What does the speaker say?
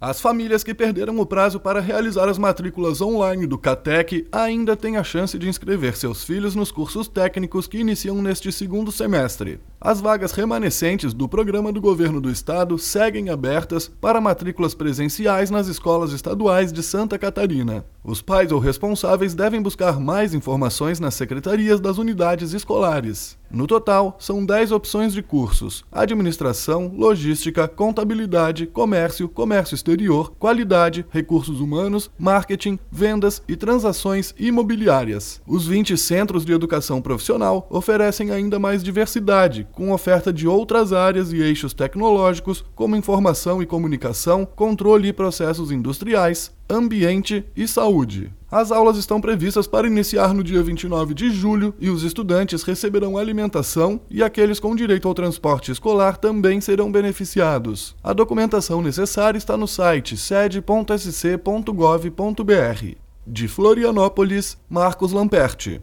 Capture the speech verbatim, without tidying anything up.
As famílias que perderam o prazo para realizar as matrículas online do CATEC ainda têm a chance de inscrever seus filhos nos cursos técnicos que iniciam neste segundo semestre. As vagas remanescentes do programa do governo do estado seguem abertas para matrículas presenciais nas escolas estaduais de Santa Catarina. Os pais ou responsáveis devem buscar mais informações nas secretarias das unidades escolares. No total, são dez opções de cursos: administração, logística, contabilidade, comércio, comércio exterior, qualidade, recursos humanos, marketing, vendas e transações imobiliárias. Os vinte centros de educação profissional oferecem ainda mais diversidade, com oferta de outras áreas e eixos tecnológicos, como informação e comunicação, controle e processos industriais, ambiente e saúde. As aulas estão previstas para iniciar no dia vinte e nove de julho e os estudantes receberão alimentação e aqueles com direito ao transporte escolar também serão beneficiados. A documentação necessária está no site sede ponto s c ponto gov ponto b r. De Florianópolis, Marcos Lamperti.